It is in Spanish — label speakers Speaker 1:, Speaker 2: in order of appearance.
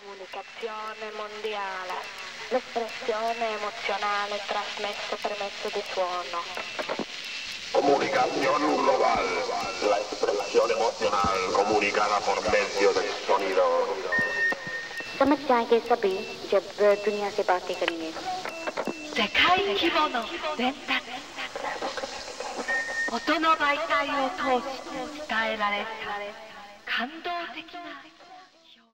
Speaker 1: Comunicazione mondiale, l'espressione emozionale trasmessa per mezzo di suono.
Speaker 2: Comunicación global, la expresión emocional comunicada por medio del sonido.
Speaker 3: समझ जाएंगे सभी जब दुनिया से बातें करेंगे.
Speaker 4: 世界規模の伝達、音の媒体を通して伝えられた感動的な